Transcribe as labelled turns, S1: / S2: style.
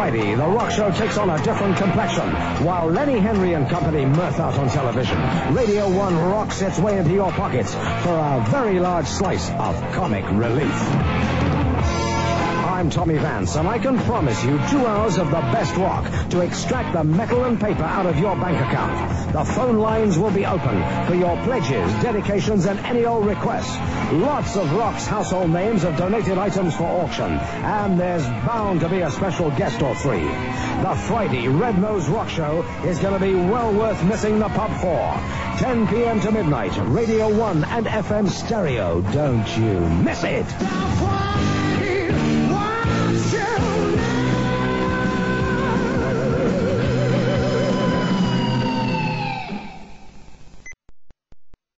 S1: Friday, the Rock Show takes on a different complexion. While Lenny Henry and company mirth out on television, Radio 1 rocks its way into your pockets for a very large slice of comic relief. I'm Tommy Vance, and I can promise you 2 hours of the best rock to extract the metal and paper out of your bank account. The phone lines will be open for your pledges, dedications, and any old requests. Lots of Rock's household names have donated items for auction, and there's bound to be a special guest or three. The Friday Red Nose Rock Show is going to be well worth missing the pub for. 10 p.m. to midnight, Radio 1 and FM stereo. Don't you miss it.